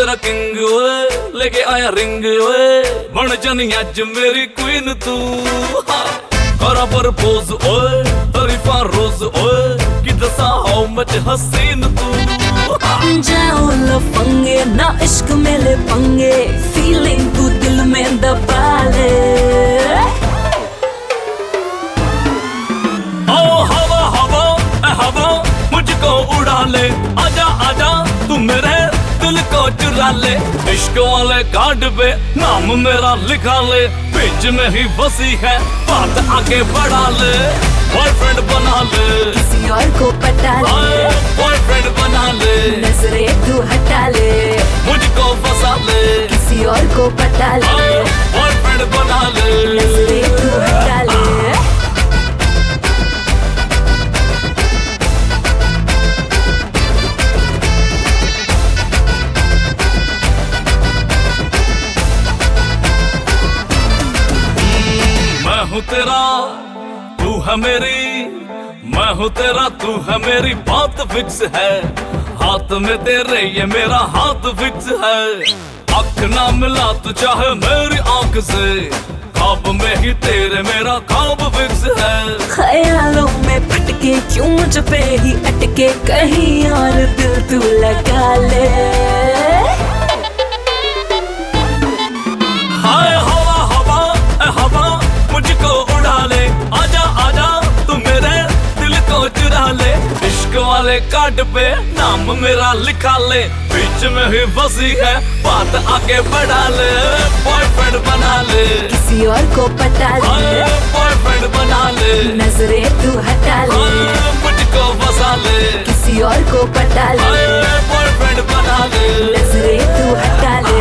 तेरा किंग ओए, लेके आया रिंग ओए, बन जानी अज मेरी क्वीन तू। करा प्रपोज ओए, तारीफा रोज ओए, कि दसा हाउ मच हसीन तू। जाओ लफंगे ना इश्क मेले पंगे, फीलिंग तू दिल में दबा ले। ओ हवा हवा ए हवा मुझको उड़ा ले, आजा आजा तू मेरे दिल को चुरा ले। इश्क वाले कार्ड पे नाम मेरा लिखा ले, बीच में ही बसी है बात आगे बढ़ा ले। बॉयफ्रेंड बना ले, किसी और को पटा ले, बॉयफ्रेंड बना ले, नजरें तू हटा ले, मुझको फंसा ले, किसी और को पटा ले, बॉयफ्रेंड बना ले, नजरें तू हटा ले। मैं हूँ तेरा तू है मेरी, मैं हूँ तेरा तू है मेरी, बात फिक्स है। हाथ में तेरे ये मेरा हाथ फिक्स है। आँख ना मिला तू चाहे मेरी आँख से, ख्वाब में ही तेरे मेरा ख्वाब फिक्स है। ख्यालों में भटके क्यों मुझ पे ही अटके, कहीं और दिल तू लगा ले। हाय हवा हवा ए हवा मुझको उड़ा ले, आजा आजा तू मेरे दिल को चुरा ले। इश्क वाले कार्ड पे नाम मेरा लिखा ले, बीच में ही बसी है बात आगे बढ़ा ले। बॉयफ्रेंड बना ले, किसी और को पटा ले, बॉयफ्रेंड बना ले, नजरें तू हटा ले, मुझको फंसा ले, किसी और को पटा ले, बॉयफ्रेंड बना ले। नजरें तू हटा ले।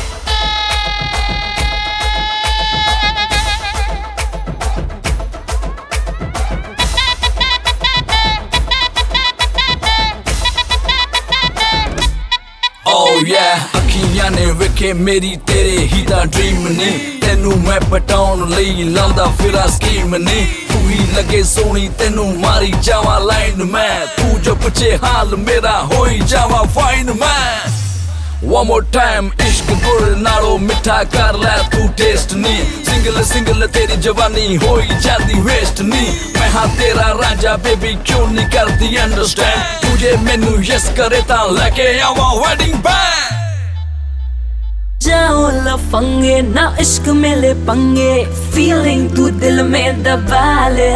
Oh yeah, अखियां ने वेखे मेरी तेरे ही दा ड्रीम ने, तेनू मैं पटाउन लई लांदा फिरा स्कीम ने। तू ही लगे सोनी तेनू मारी जावा लाइन मैं, तू जो पुछे हाल मेरा होई जावा फाइन मैं। One more time इश्क गुड़ नालो मिठा कर ले तू टेस्ट नी, सिंगल सिंगल तेरी जवानी होई जाती वेस्ट नी। मैं हाँ तेरा राजा बेबी क्यों नहीं करती अंडरस्टैंड, तुझे मैनू यस करे ता लेके आवा वेडिंग बैंड। जाओ लफंगे ना इश्क मेले पंगे, फीलिंग तू दिल में दबा ले।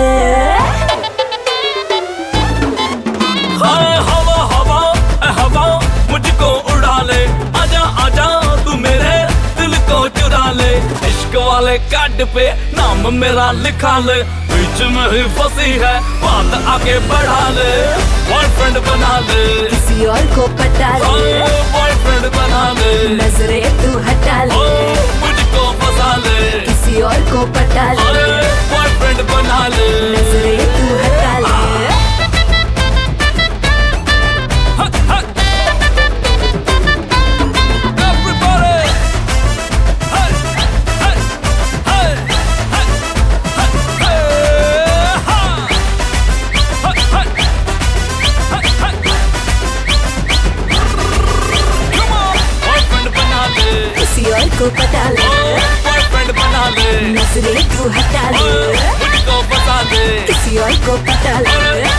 हाय हवा हवा ए हवा मुझको उड़ा ले, आजा आजा तू मेरे दिल को चुरा ले। इश्क वाले कार्ड पे नाम मेरा लिखा ले, बीच में ही फंसी है बात आगे बढ़ा ले। बॉयफ्रेंड बना ले, किसी और को पटा ले, बॉयफ्रेंड बना ले, नजरें तू हटा ले, मुझको फंसा ले, किसी और को पटा ले, बॉयफ्रेंड बना ले, नजरें तू हटा ले। किसी और को पटा ले, बॉयफ्रेंड बना ले, नजरें तू हटा ले, मुझको फंसा ले, किसी और को पटा ले,